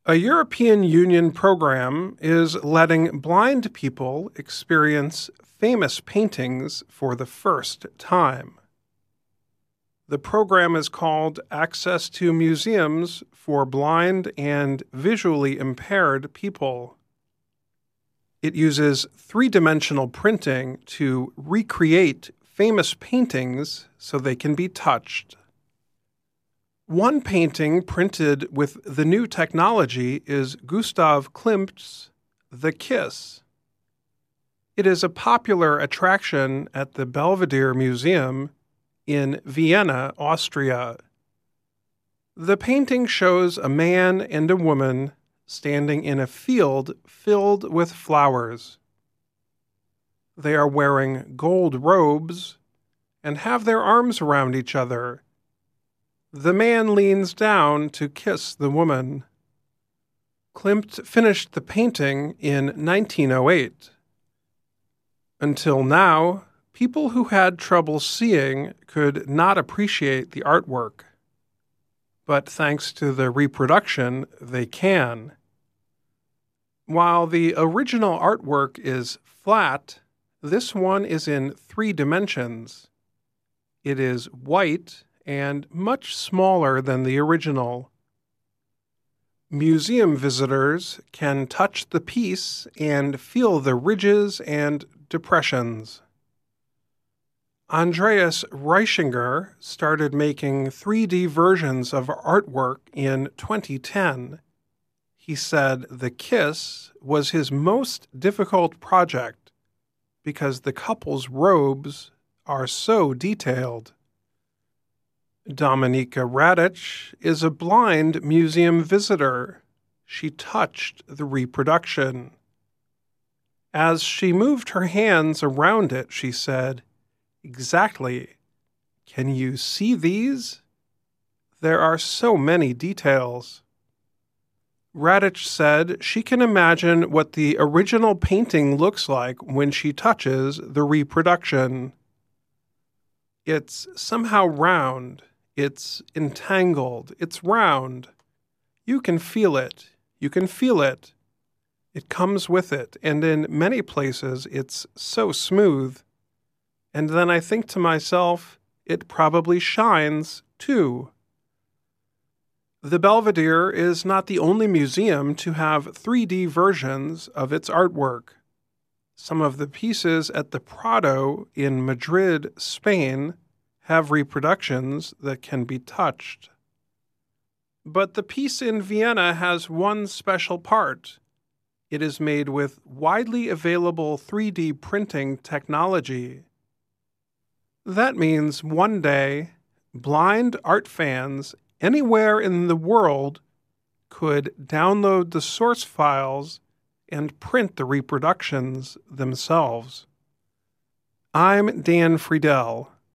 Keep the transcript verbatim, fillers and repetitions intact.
A European Union program is letting blind people experience famous paintings for the first time. The program is called Access to Museums for Blind and Visually Impaired People. It uses three-dimensional printing to recreate famous paintings so they can be touched. One painting printed with the new technology is Gustav Klimt's The Kiss. It is a popular attraction at the Belvedere Museum in Vienna, Austria. The painting shows a man and a woman standing in a field filled with flowers. They are wearing gold robes and have their arms around each other. The man leans down to kiss the woman. Klimt finished the painting in nineteen oh eight. Until now, people who had trouble seeing could not appreciate the artwork. But thanks to the reproduction, they can. While the original artwork is flat, this one is in three dimensions. It is white and much smaller than the original. Museum visitors can touch the piece and feel the ridges and depressions. Andreas Reichinger started making three D versions of artwork in twenty ten. He said The Kiss was his most difficult project because the couple's robes are so detailed. Dominika Radic is a blind museum visitor. She touched the reproduction. As she moved her hands around it, she said, "Exactly. Can you see these? There are so many details." Radic said she can imagine what the original painting looks like when she touches the reproduction. It's somehow round. It's entangled. It's round. You can feel it. You can feel it. It comes with it, and in many places it's so smooth. And then I think to myself, it probably shines, too. The Belvedere is not the only museum to have three D versions of its artwork. Some of the pieces at the Prado in Madrid, Spain, have reproductions that can be touched. But the piece in Vienna has one special part. It is made with widely available three D printing technology. That means one day, blind art fans anywhere in the world could download the source files and print the reproductions themselves. I'm Dan Friedel.